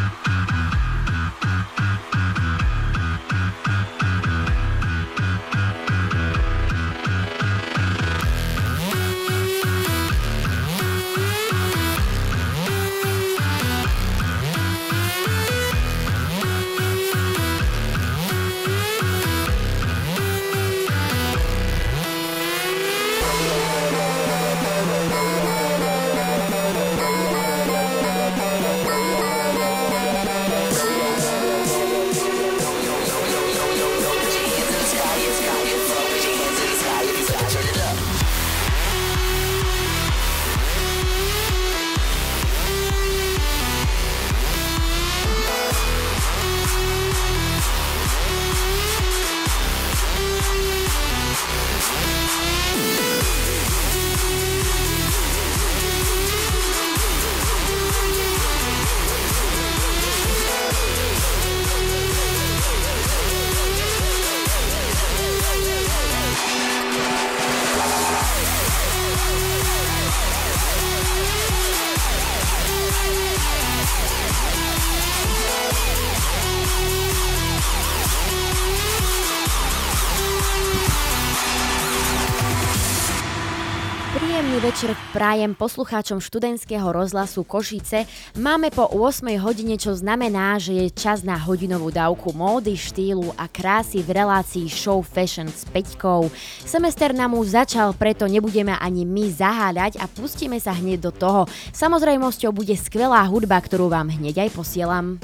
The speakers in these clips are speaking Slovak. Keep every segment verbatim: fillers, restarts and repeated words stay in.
Večer prajem poslucháčom študentského rozhlasu Košice. Máme po ôsmej hodine, čo znamená, že je čas na hodinovú dávku módy, štýlu a krásy v relácii Show Fashion s Peťkou. Semester nám už začal, preto nebudeme ani my zaháľať a pustíme sa hneď do toho. Samozrejmosťou bude skvelá hudba, ktorú vám hneď aj posielam.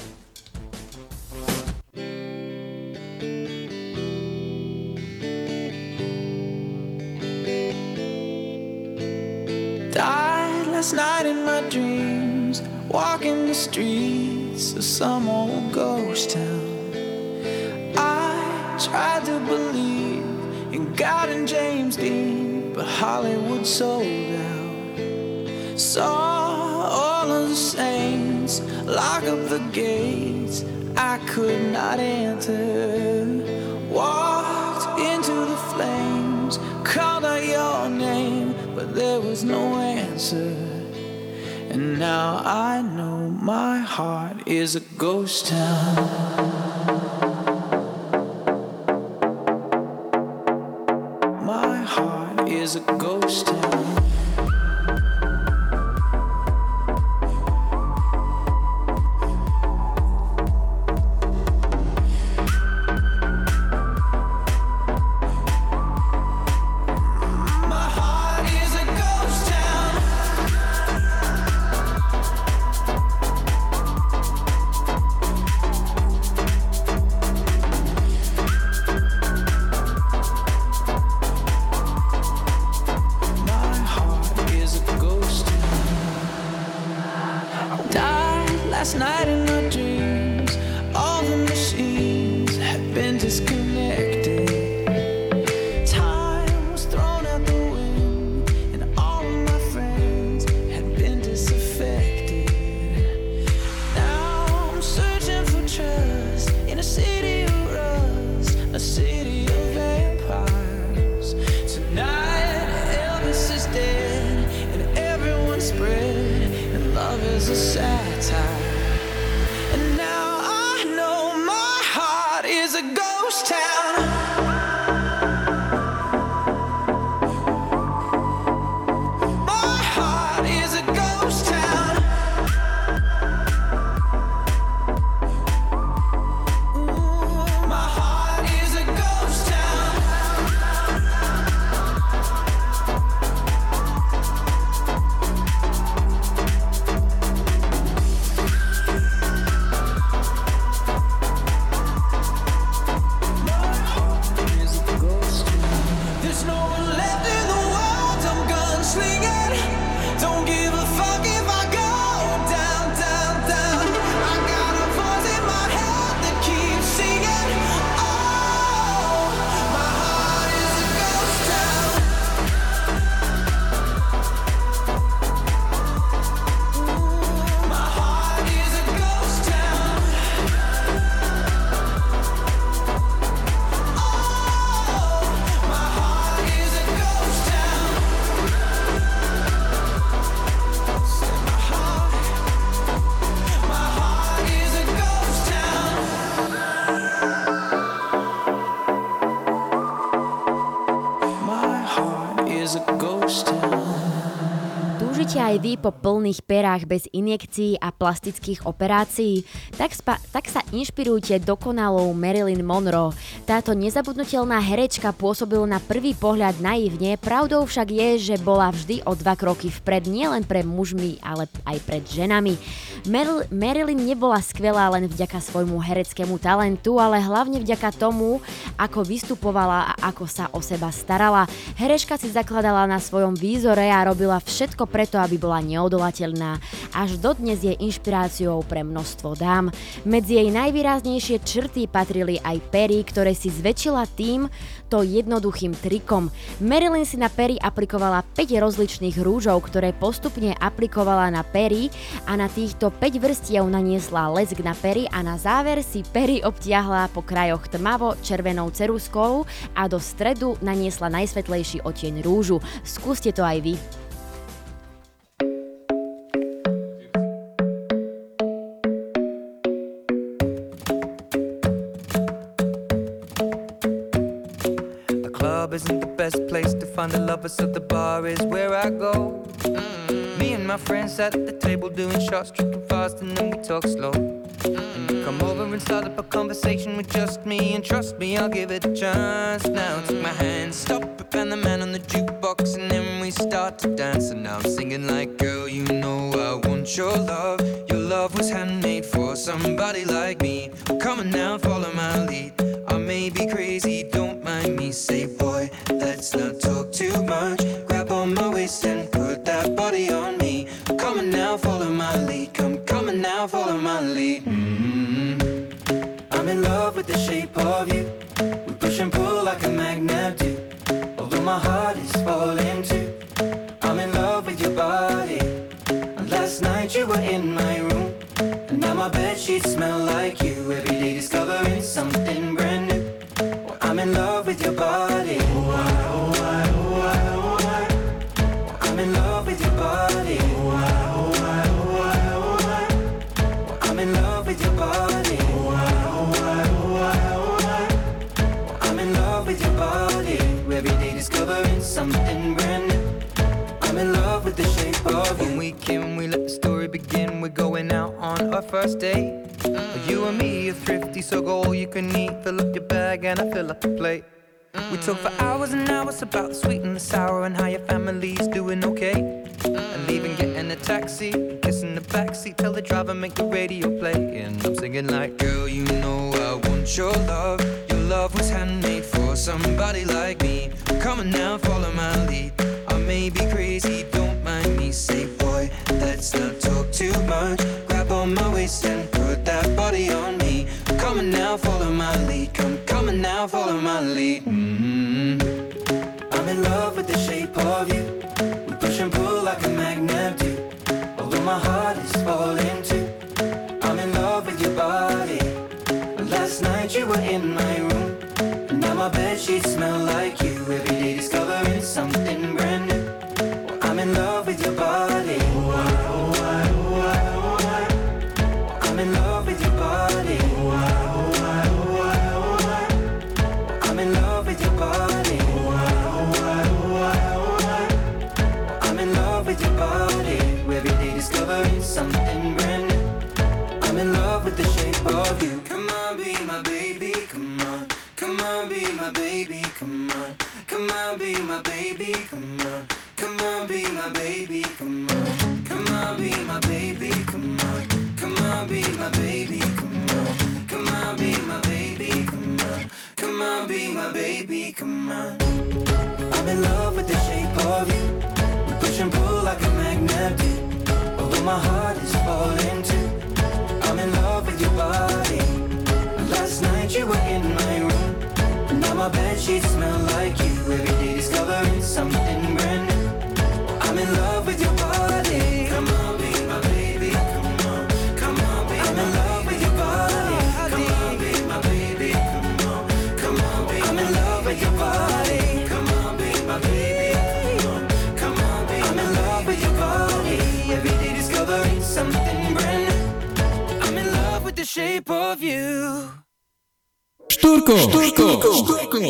Died last night in my dreams, walking the streets of some old ghost town. I tried to believe in God and James Dean, but Hollywood sold out. Saw all of the saints lock up the gates I could not enter. Walked into the flames, called out your name, but there was no answer. And now I know my heart is a ghost town. My heart is a ghost town. Last night in my dreams, all the machines had been disconnected. Time was thrown out the wind, and all of my friends had been disaffected. Now I'm searching for trust in a city of rust, a city of vampires. Tonight Elvis is dead, and everyone's spread, and love is a satire. And now I know my heart is a ghost town. aj vy po plných perách bez injekcií a plastických operácií? Tak, spa- tak sa inšpirujte dokonalou Marilyn Monroe. Táto nezabudnutelná herečka pôsobila na prvý pohľad naivne, pravdou však je, že bola vždy o dva kroky vpred nielen pre mužmi, ale aj pred ženami. Mar- Marilyn nebola skvelá len vďaka svojmu hereckému talentu, ale hlavne vďaka tomu, ako vystupovala a ako sa o seba starala. Herečka si zakladala na svojom výzore a robila všetko preto, aby bola neodolateľná. Až dodnes je inšpiráciou pre množstvo dám. Medzi jej najvýraznejšie črty patrili aj pery, ktoré si zväčšila týmto jednoduchým trikom. Marilyn si na pery aplikovala päť rozličných rúžov, ktoré postupne aplikovala na pery a na týchto päť vrstiev naniesla lesk na pery a na záver si pery obtiahla po krajoch tmavo červenou ceruskou a do stredu naniesla najsvetlejší odtieň rúžu. Skúste to aj vy. The club isn't the best place to find the lovers, so the bar is where I go. Mm-hmm. Me and my friends at the table doing shots, tripping fast, and then we talk slow. Mm-hmm. Come over and start up a conversation with just me, and trust me, I'll give it a chance. Now take my hand, stop it, and the man on the jukebox, and then we start to dance. And now I'm singing like, girl, you know I want your love. Your love was handmade for somebody like me. Come on now, follow my lead. I may be crazy, don't mind me. Say, boy, let's not talk too much. Grab on my waist and put that body on me. Come on now, follow my lead. Come, come on now, follow my lead. Mm-hmm. I'm in love with the shape of you. We push and pull like a magnet do. Although my heart is falling too. I'm in love with your body. And last night you were in my room. And now my bedsheets smell like you. Every day discovering something brand new. Well, I'm in love with your body. Oh, I, oh, I, oh, I, oh, I. Well, I'm in love with your body. Oh, I, oh, I, oh, I, oh, I. Well, I'm in love with your body. Oh, I, oh, I, oh, I, oh, I. Well, I'm in love with your body. Every day discovering something brand new. I'm in love with the shape of you. When we came, we let the story begin. We're going out on our first date. Mm. You and me are thrifty, so go all you can eat. Fill up your bag and I fill up the plate. Mm. We talk for hours and hours about the sweet and the sour and how your family's doing okay. Mm. And leaving, getting a taxi, kissing the backseat, tell the driver make the radio play. And I'm singing like, girl, you know I want your love. Your love was handmade for somebody like me. Come on now, follow my lead. I may be crazy, don't mind me. Say, boy, let's not talk too much. Grab on my waist and put that body on me. Come on now, follow my lead. Come, come on now, follow my lead. Mm-hmm. I'm in love with the shape of you. We push and pull like a magnet do. Although my heart is falling too. I'm in love with your body. Last night you were in my room. And now my bedsheets smell like you. Every day discovering something brand new. Well, I'm in love with your body. Oh, I, oh, I, oh, I, oh, I. Well, I'm in love with your body. Oh, I, oh, I, oh, I, oh, I. Well, I'm in love with your body. Oh, I, oh, I, oh, I, oh, I. Well, I'm in love with your body. Every day discovering something brand new. I'm in love with the shape of you. Come on, be my baby, come on. Come on, be my baby, come on. Come on, be my baby, come on. Come on, be my baby, come on. Come on, be my baby, come on. Come on, be my baby, come on. Come on, be my baby, come on. Come on, be my baby, come on. I'm in love with the shape of you. We push and pull like a magnet do. Although my heart is falling too. I'm in love with your body. Last night you were in my room. Now my bedsheets smell like you. Every day discovering something brand new. I'm in love with your body. Come on, be my baby. Come on, come on, be I'm in love with your body. Come on, be my baby. Come on, come on, be I'm in love with your body. Come on, be my baby. Come on, come on, be I'm in love with your body. Every day discovering something brand new. I'm in love with the shape of you. Štúrko, štúrko, štúrko.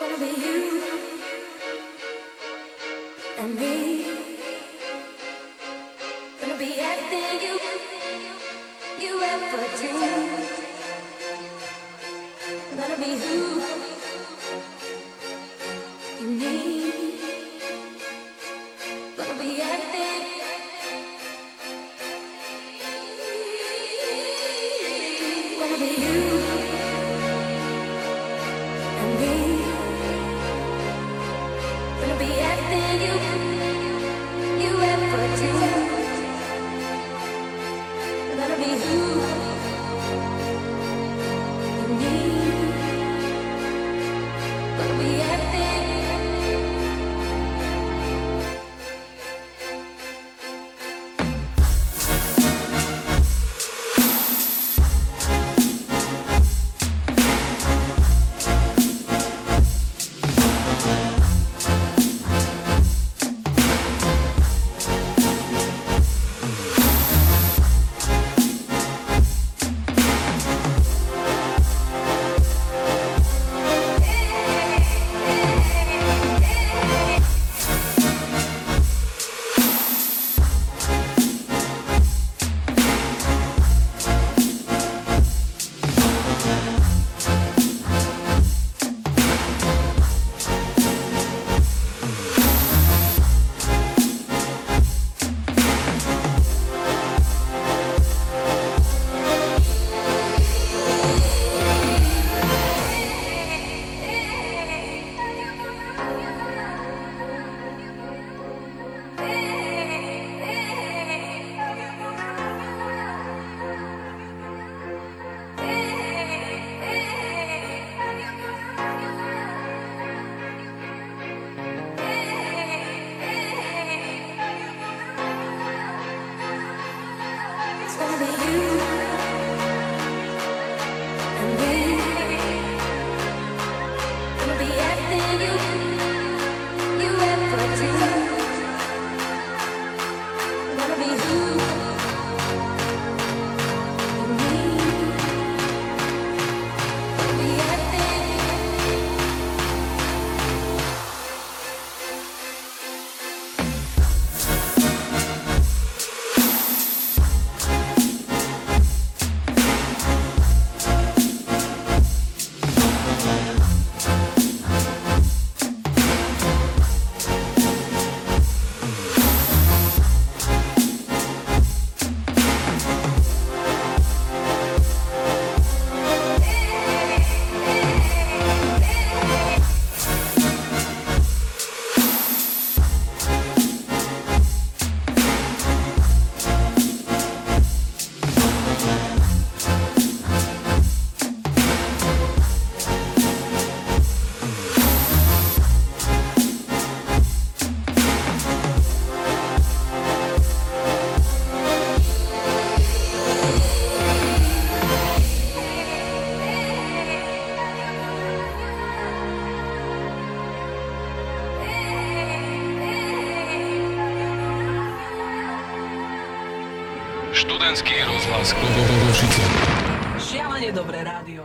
Študentský rozhlas Košice. Šialene dobré rádio.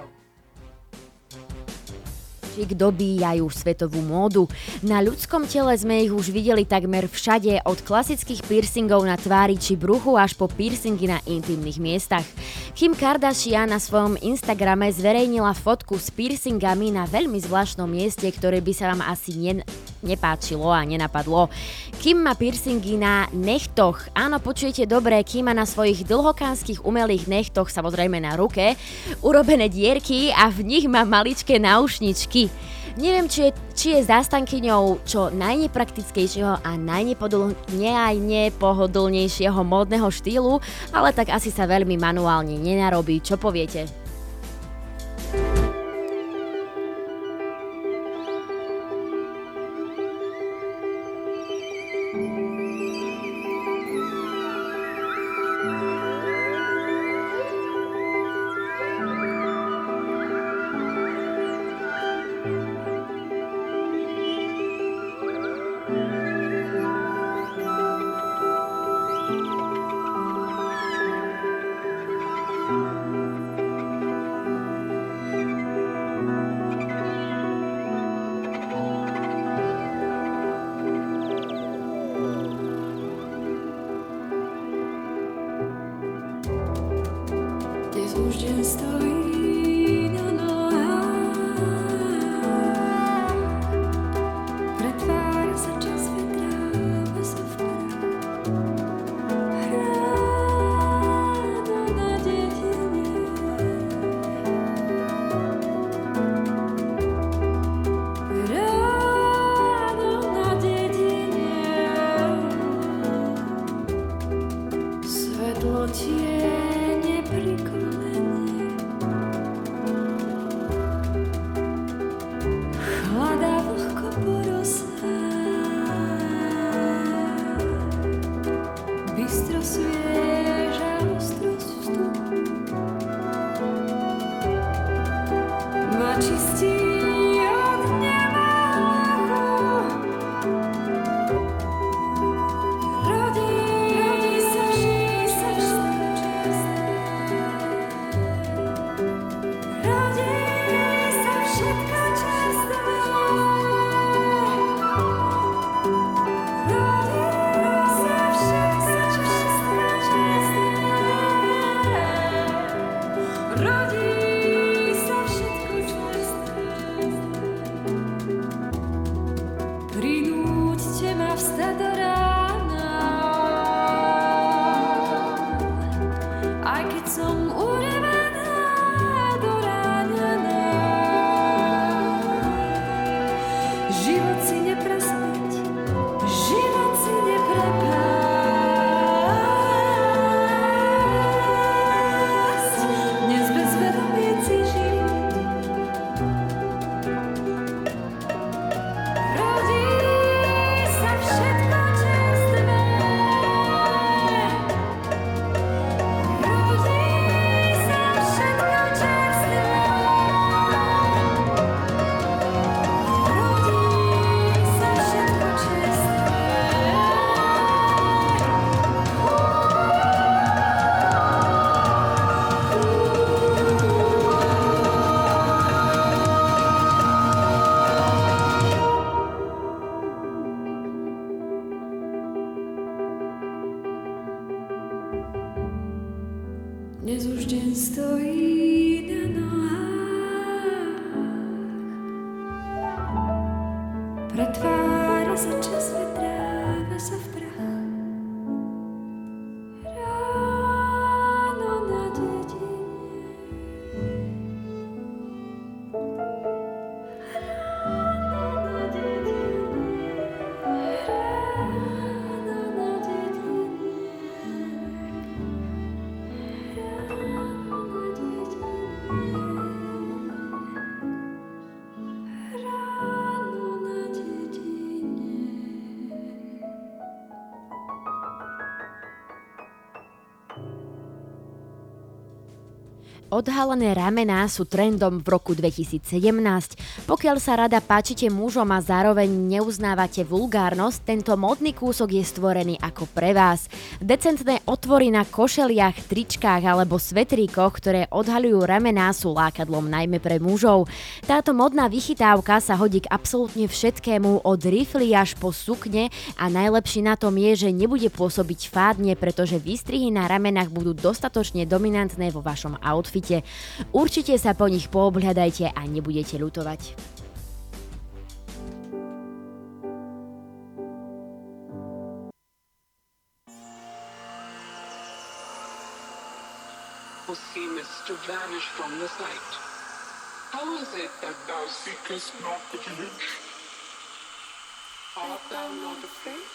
Čik dobíjajú svetovú módu. Na ľudskom tele sme ich už videli takmer všade, od klasických piercingov na tvári či bruchu až po piercingy na intimných miestach. Kim Kardashian na svojom Instagrame zverejnila fotku s piercingami na veľmi zvláštnom mieste, ktoré by sa vám asi ne- nepáčilo a nenapadlo. Kim má piercingy na nechtoch. Áno, počujete dobre, Kim má na svojich dlhokánskych umelých nechtoch, samozrejme na ruke, urobené dierky a v nich má maličké náušničky. Neviem, či je, či je zástankyňou čo najnepraktickejšieho a najnepohodlnejšieho módneho štýlu, ale tak asi sa veľmi manuálne nenarobí. Čo poviete? vstať do rána, aj keď som unavená, doráňaná. Život si neprespať, život si neprepásť. Dnes bez vedomieci život rodí sa všetko čerstvé. Rodí sa všetko čerstvé. Rodí sa všetko čerstvé. Dnes už deň stojí na nohách, pretvára sa čas, vetráva sa v prach. Ráno na dedine, ráno na dedine, ráno na dedine. Odhalené ramená sú trendom v roku dvetisícsedemnásť. Pokiaľ sa rada páčite mužom a zároveň neuznávate vulgárnosť, tento modný kúsok je stvorený ako pre vás. Decentné otvory na košeliach, tričkách alebo svetríkoch, ktoré odhaľujú ramená, sú lákadlom najmä pre mužov. Táto modná vychytávka sa hodí k absolútne všetkému, od rifly až po sukne, a najlepšie na tom je, že nebude pôsobiť fádne, pretože výstrihy na ramenách budú dostatočne dominantné vo vašom outfite. Určite sa po nich poobhľadajte a nebudete ľutovať. Who seemest to vanish from the sight. How is it that thou seekest not the image? Art thou not afraid?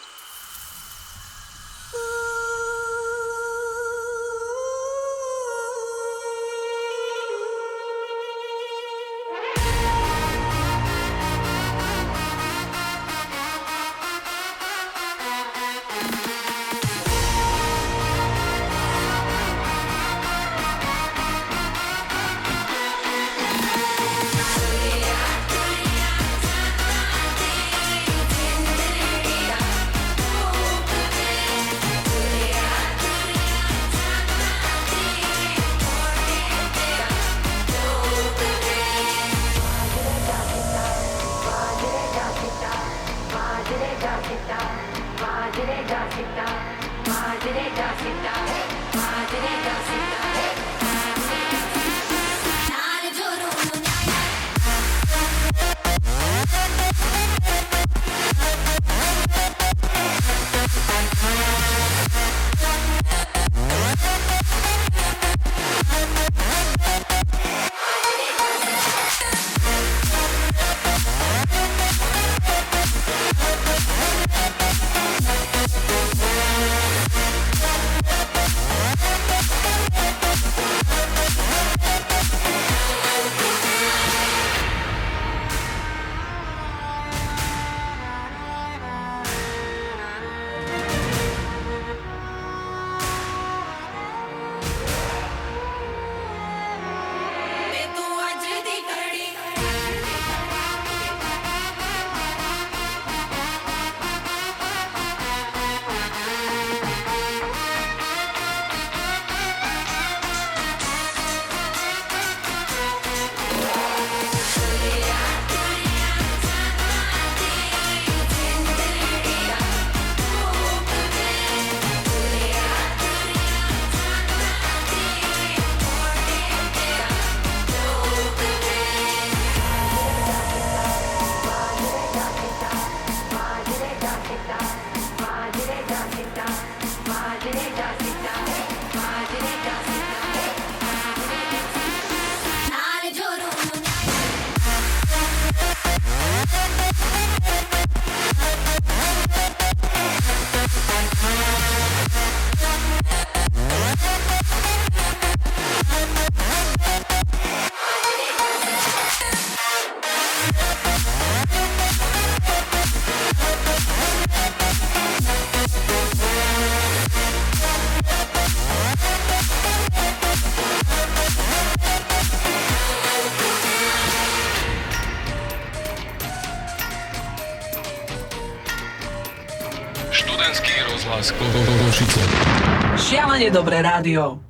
Študentský rozhlas Košice. Šialene dobré rádio.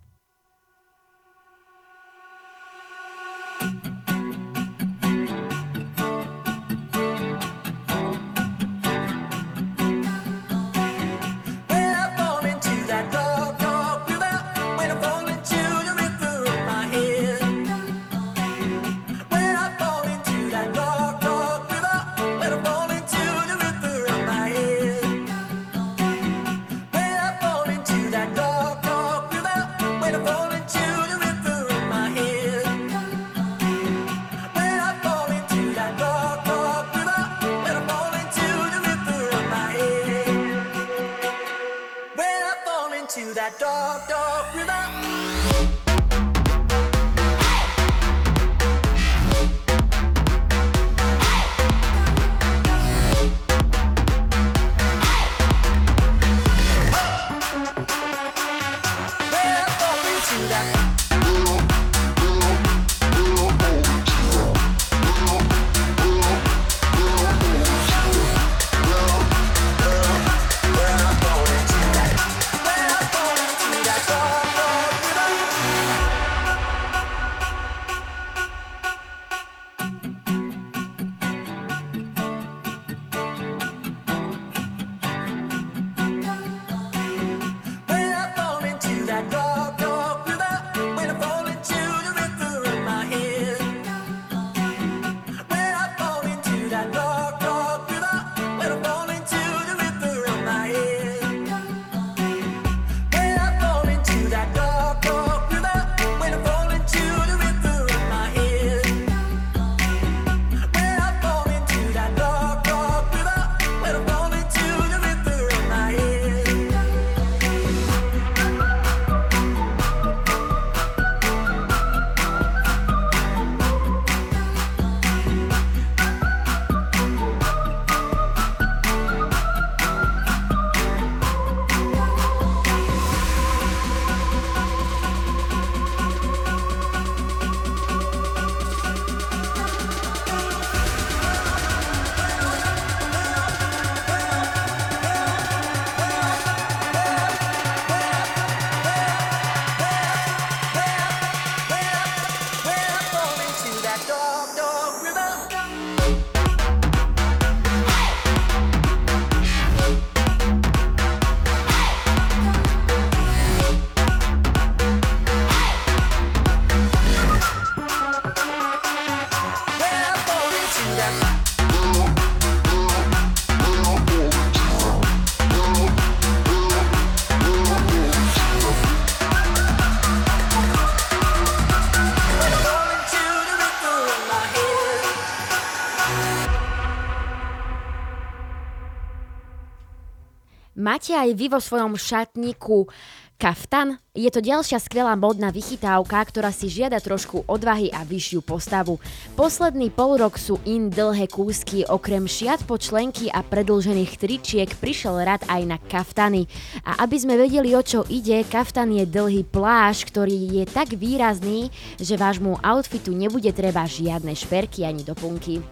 Máte aj vy vo svojom šatníku kaftan? Je to ďalšia skvelá módna vychytávka, ktorá si žiada trošku odvahy a vyššiu postavu. Posledný polrok sú in dlhé kúsky, okrem šiat po členky a predĺžených tričiek prišiel rad aj na kaftany. A aby sme vedeli, o čo ide, kaftan je dlhý plášť, ktorý je tak výrazný, že vášmu outfitu nebude treba žiadne šperky ani doplnky.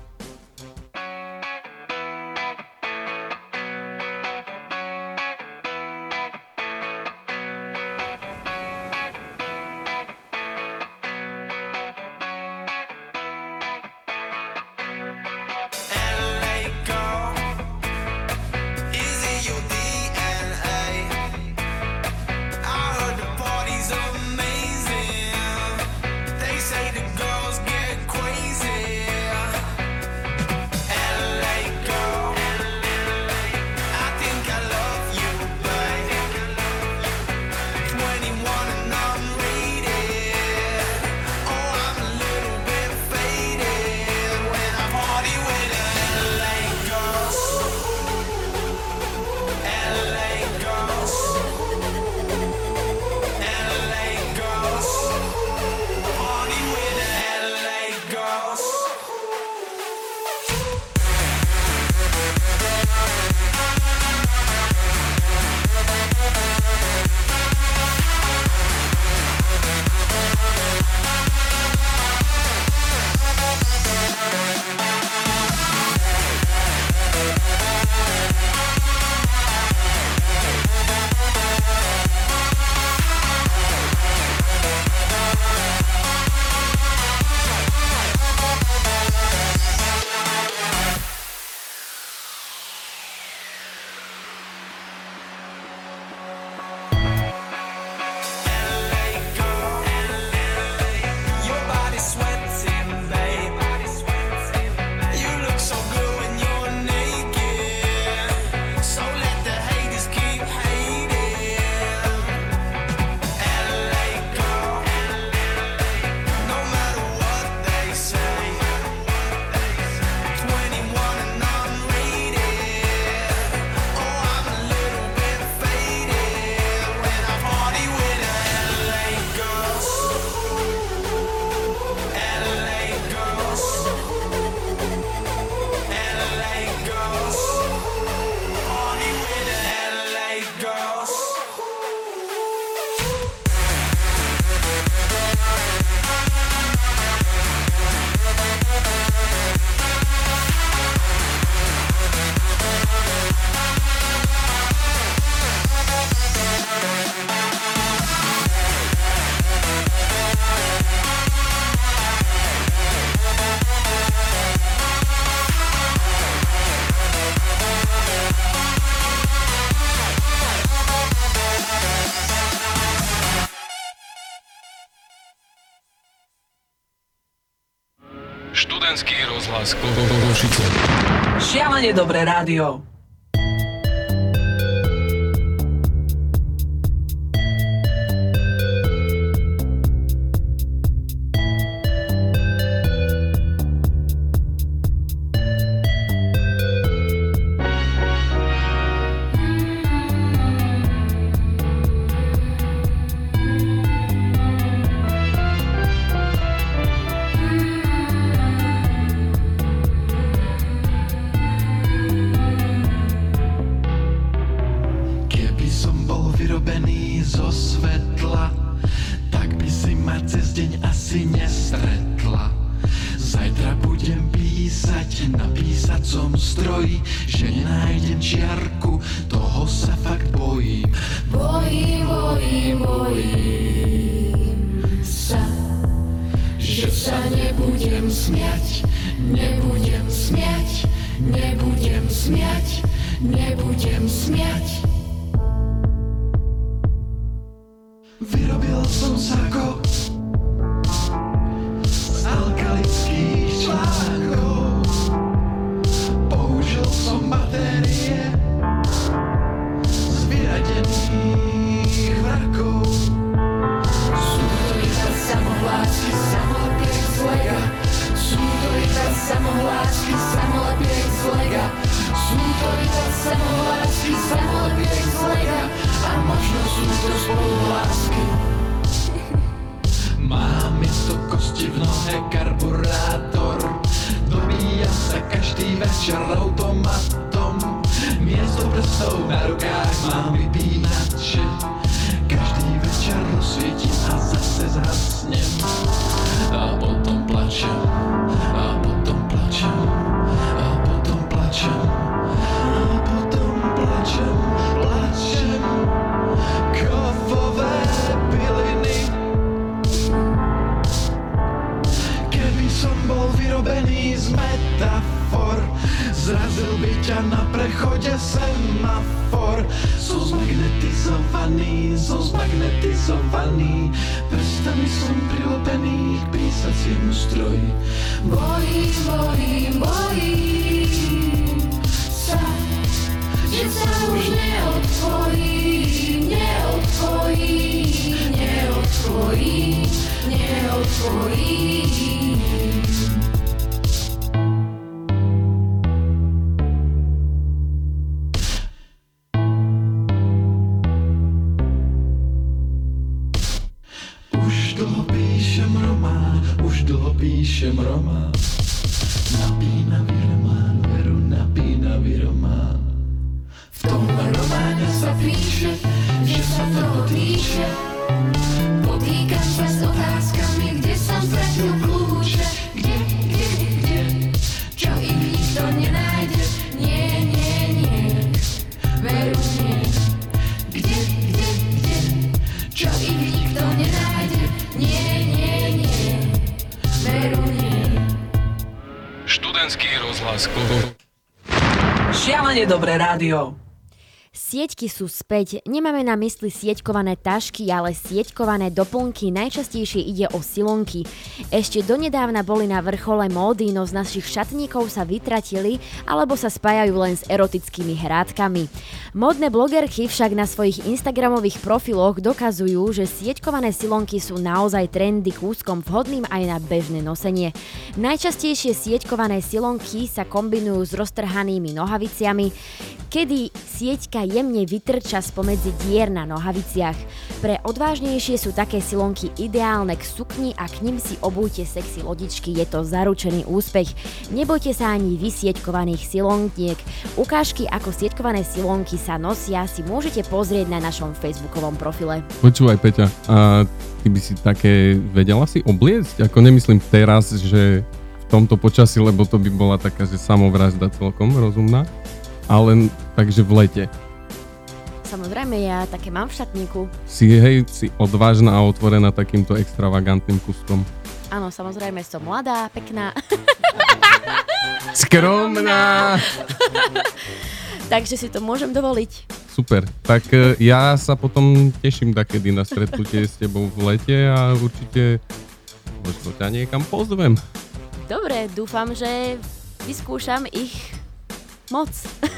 Say the girls get crazy. Študentský rozhlas Košice. Šialene dobré rádio. Šialene dobré rádio. Sieťky sú späť. Nemáme na mysli sieťkované tašky, ale sieťkované doplnky. Najčastejšie ide o silonky. Ešte donedávna boli na vrchole módy, no z našich šatníkov sa vytratili alebo sa spájajú len s erotickými hrádkami. Modné blogerky však na svojich instagramových profiloch dokazujú, že sieťkované silonky sú naozaj trendy kúskom vhodným aj na bežné nosenie. Najčastejšie sieťkované silonky sa kombinujú s roztrhanými nohaviciami, kedy sieťka jemne vytrča spomedzi dier na nohaviciach. Pre odvážnejšie sú také silonky ideálne k sukni a k nim si obujte sexy lodičky, je to zaručený úspech. Nebojte sa ani vysieťkovaných silonkiek. Ukážky, ako sieťkované silonky sa nosia, si môžete pozrieť na našom facebookovom profile. Počúvaj, Peťa, a ty by si také vedela si obliecť? Ako nemyslím teraz, že v tomto počasí, lebo to by bola taká, že samovražda celkom rozumná. Ale takže v lete. Samozrejme, ja také mám v šatníku. Si, hej, si odvážna a otvorená takýmto extravagantným kustom. Áno, samozrejme, som mladá, pekná. Skromná! Takže si to môžem dovoliť. Super, tak ja sa potom teším takedy na stretnutie s tebou v lete a určite možno ťa niekam pozvem. Dobre, dúfam, že vyskúšam ich moc.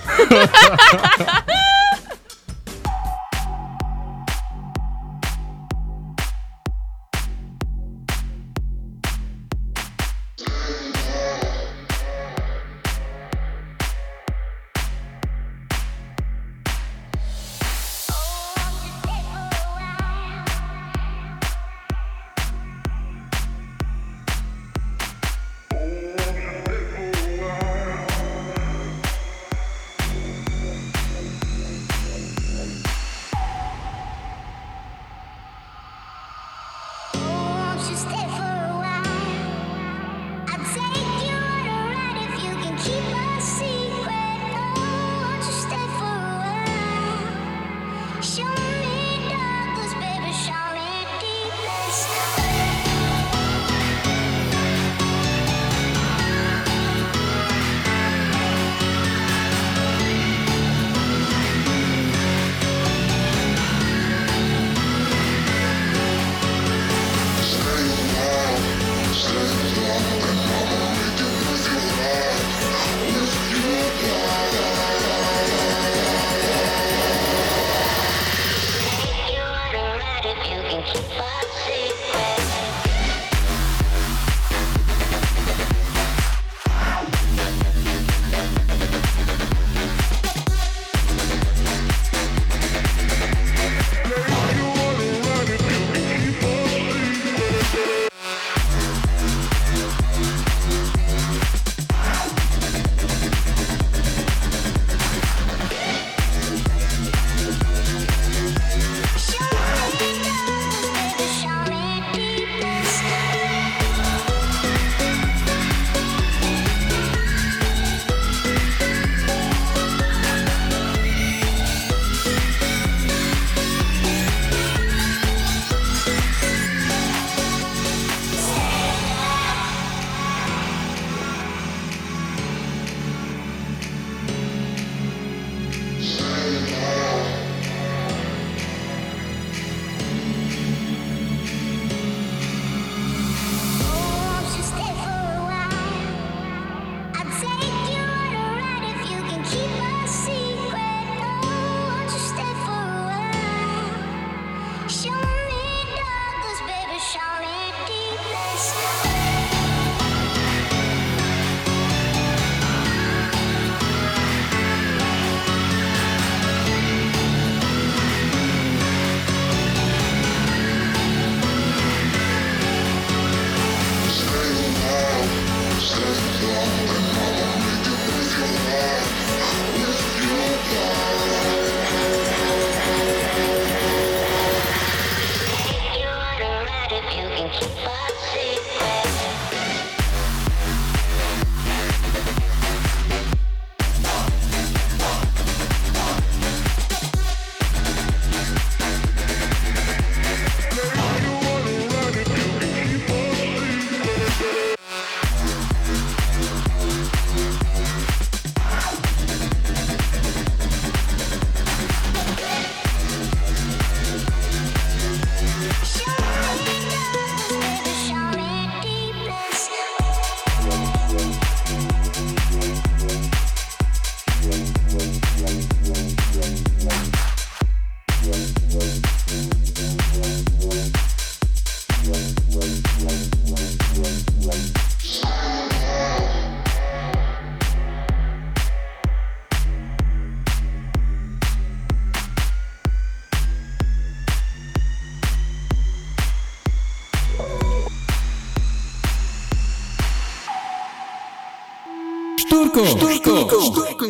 Štúrko, štúrko, štúrko.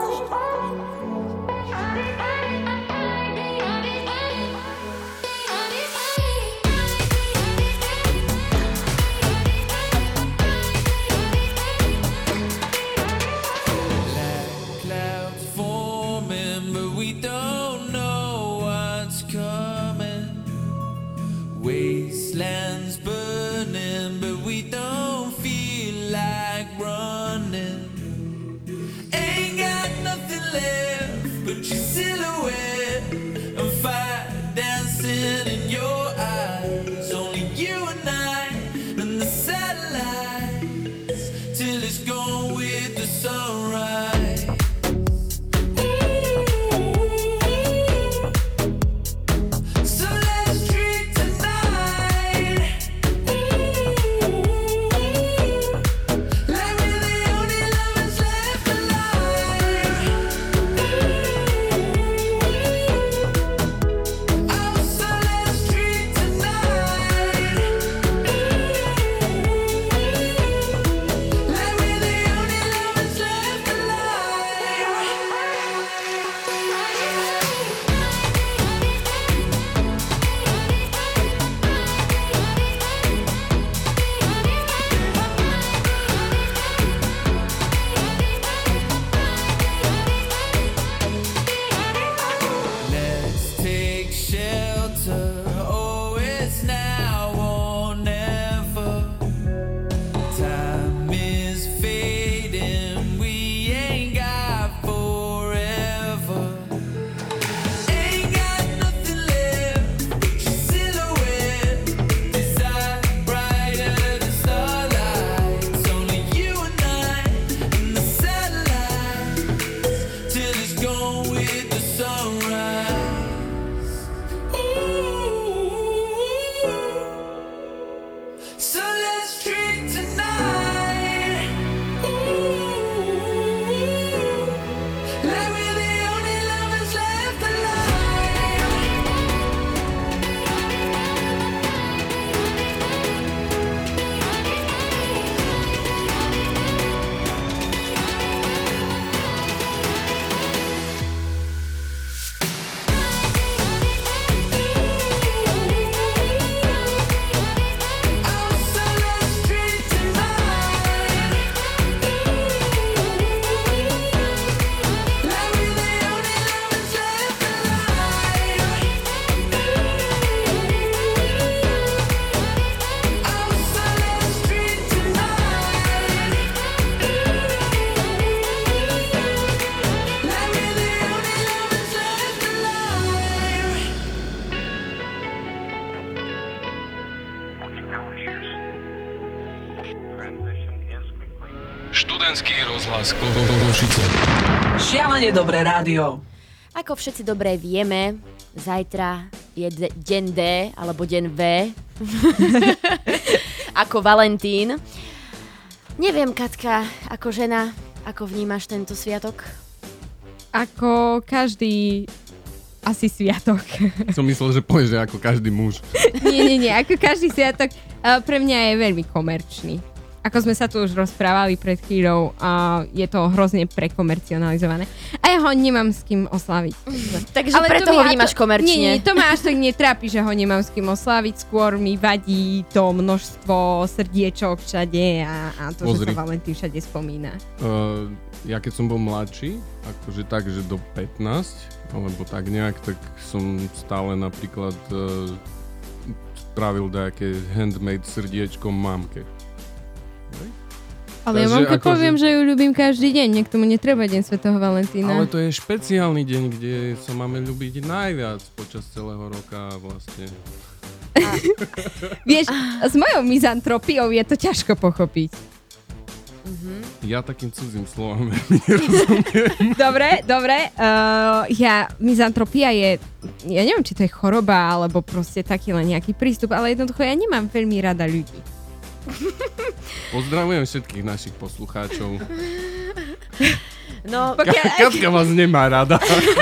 Wastelands burning, but we don't feel like running. Ain't got nothing Rozhlas Košice. Šialene dobré rádio. Ako všetci dobre vieme, zajtra je de- deň D, alebo deň V, ako Valentín. Neviem, Katka, ako žena, ako vnímaš tento sviatok? Ako každý asi sviatok. Som myslel, že povieš, že ako každý muž. nie, nie, nie, ako každý sviatok uh, pre mňa je veľmi komerčný. Ako sme sa tu už rozprávali pred chvíľou, uh, je to hrozne prekomercionalizované. A ja ho nemám s kým oslaviť. Takže ale preto ho vnímaš to, komerčne. Nie, nie, to ma až tak netrápi, že ho nemám s kým oslaviť. Skôr mi vadí to množstvo srdiečok všade a, a to, Pozri. že sa Valentín všade spomína. Uh, ja keď som bol mladší, akože tak, že do pätnásť, alebo tak nejak, tak som stále napríklad uh, spravil nejaké handmade srdiečko mamke. Ale ja mamke poviem, že... že ju ľúbim každý deň, nech tomu netreba deň Svätého Valentína. Ale to je špeciálny deň, kde sa máme ľúbiť najviac počas celého roka vlastne. A, vieš, s mojou mizantropiou je to ťažko pochopiť. Mm-hmm. Ja takým cudzým slovom nerozumiem. Dobre, dobre. Uh, ja, mizantropia je, ja neviem, či to je choroba, alebo proste taký len nejaký prístup, ale jednoducho ja nemám veľmi rada ľudí. Pozdravujem všetkých našich poslucháčov. No, pokiaľ... Katka vás nemá rada.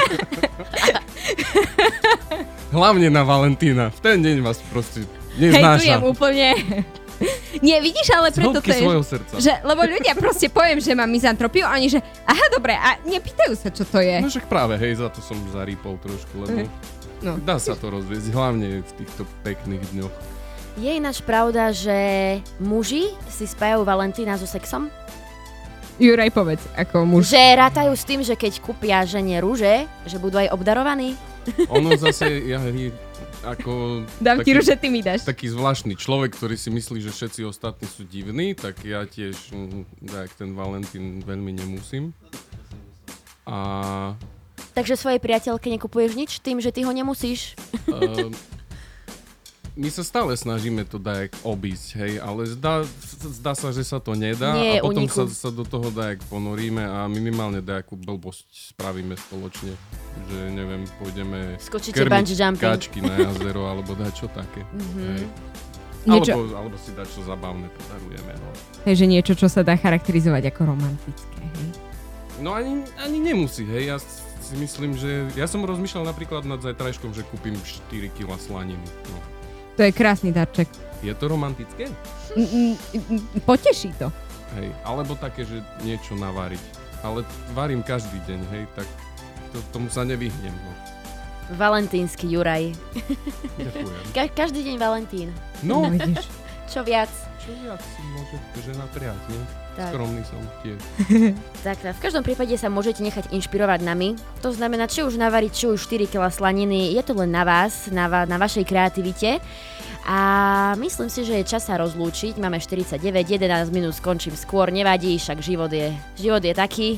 Hlavne na Valentína. V ten deň vás proste neznáša. Hejtujem úplne. Nie, vidíš, ale preto to je, že, lebo ľudia proste poviem, že mám mizantropiu a oni, že aha, dobre, a nepýtajú sa, čo to je. No však práve, hej, za to som zarýpol trošku, lebo no. Dá sa to rozviesť, hlavne v týchto pekných dňoch. Je ináč pravda, že muži si spájajú Valentína so sexom? Juraj, povedz, ako muž. Že rátajú s tým, že keď kúpia žene rúže, že budú aj obdarovaní? Ono zase, ja ako... Dám ti rúže, ty mi dáš. Taký zvláštny človek, ktorý si myslí, že všetci ostatní sú divní, tak ja tiež, tak ten Valentín veľmi nemusím. A... Takže svojej priateľke nekupuješ nič tým, že ty ho nemusíš? Uh... My sa stále snažíme to dajak obísť, hej, ale zdá, zdá sa, že sa to nedá. Nie, a potom uniku. sa, sa do toho dajak ponoríme a minimálne dajakú blbosť spravíme spoločne. Že neviem, pôjdeme skočíte bungee jumping, kačky na jazero alebo dačo také. Mm-hmm. Hej. Niečo... Alebo, alebo si dačo zabavné podarujeme. No. Hej, že niečo, čo sa dá charakterizovať ako romantické, hej? No ani, ani nemusí, hej. Ja si myslím, že... Ja som rozmýšľal napríklad nad zajtrajškom, že kúpim štyri kilá slaniny. No. To je krásny darček. Je to romantické? Mm, mm, poteší to. Hej, alebo také, že niečo naváriť. Ale varím každý deň, hej, tak to, tomu sa nevyhnem. No. Valentínsky Juraj. Ďakujem. Ka- každý deň Valentín. No, vidíš. Čo viac? Čo viac si môže žena prijať, nie? Tak. Skromný som tiež. Tak, tak, v každom prípade sa môžete nechať inšpirovať nami. To znamená, či už navariť, či už štyri kilá slaniny, je to len na vás, na, va- na vašej kreativite. A myslím si, že je čas sa rozlúčiť. Máme štyridsaťdeväť, jedenásť minút, skončím skôr, nevadí, však život je, život je taký.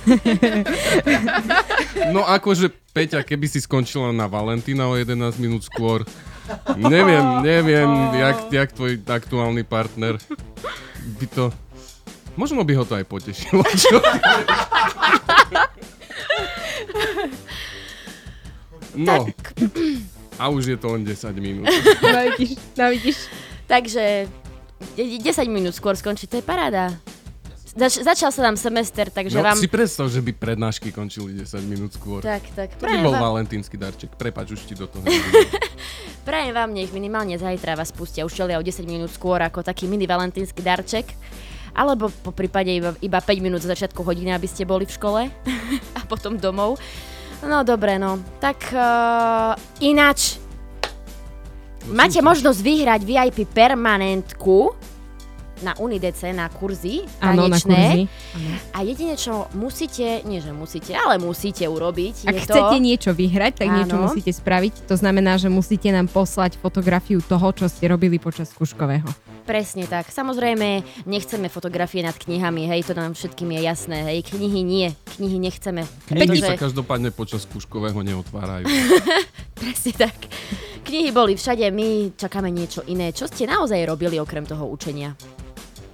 No akože, Peťa, keby si skončila na Valentína o jedenásť minút skôr, neviem, neviem, jak, jak tvoj aktuálny partner by to... Možno by ho to aj potešilo, čo? No. A už je to len desať minút. No vidíš, no vidíš. Takže desať minút skôr skončí, to je paráda. Zač- začal sa nám semester, takže no, vám... si predstav, že by prednášky končili desať minút skôr. Tak, tak. To by bol vám... valentínsky darček. Prepáč, už ti do toho. Prajem vám, nech minimálne zajtra vás pustia učitelia o desať minút skôr ako taký mini valentínsky darček. Alebo po prípade iba, iba päť minút za začiatku hodiny, aby ste boli v škole a potom domov. No dobre, no. Tak uh, ináč. No, máte možnosť vyhrať vé í pé permanentku na Unidece, na kurzy tanečné. Áno, na kurzy. Áno. A jedine, čo musíte, nie že musíte, ale musíte urobiť, Ak je chcete to... niečo vyhrať, tak áno. niečo musíte spraviť. To znamená, že musíte nám poslať fotografiu toho, čo ste robili počas skúškového. Presne tak. Samozrejme, nechceme fotografie nad knihami, hej, to nám všetkým je jasné, hej. Knihy nie, knihy nechceme. Knihy pretože... sa každopádne počas skúškového neotvárajú. Presne tak. Knihy boli všade, my čakáme niečo iné. Čo ste naozaj robili okrem toho učenia?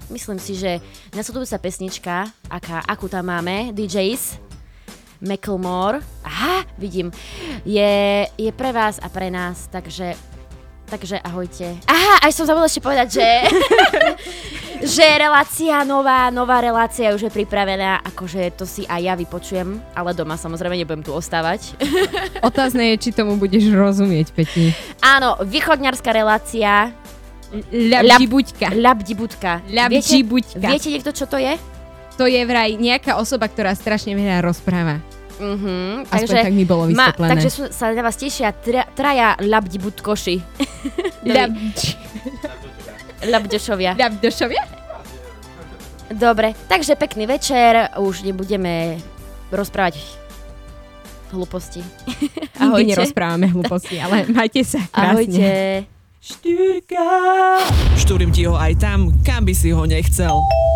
myslím si, že nasledujúca pesnička, aká, akú tam máme, dý džejs, Macklemore, aha, vidím, je, je pre vás a pre nás, takže, takže ahojte. Aha, aj som zabudla ešte povedať, že, že relácia nová, nová relácia už je pripravená, akože to si aj ja vypočujem, ale doma samozrejme nebudem tu ostávať. Otázne je, či tomu budeš rozumieť, Peti. Áno, východňarská relácia. Ľabdibuťka. Ľabdibuťka. Ľabdibuťka. Viete, viete niekto, čo to je? To je vraj nejaká osoba, ktorá strašne veľa rozpráva. Uh-huh. Aspoň takže tak mi bolo ma, vysvetlené. takže sú, sa na vás tešia tra, traja ľabdibutkoši. Ľabdi... Ľabdošovia. Ľabdošovia? Dobre, takže pekný večer. Už nebudeme rozprávať hlúposti. Nikdy nerozprávame hlúposti, ale majte sa krásne. Ahojte. Štyrka. Štúrim ti ho aj tam, kam by si ho nechcel.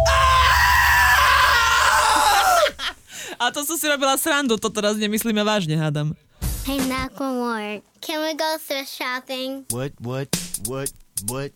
A to som si robila srandu, to teraz nemyslíme vážne, hádam. Hey, Macklemore, can we go thrift shopping? What, what, what, what?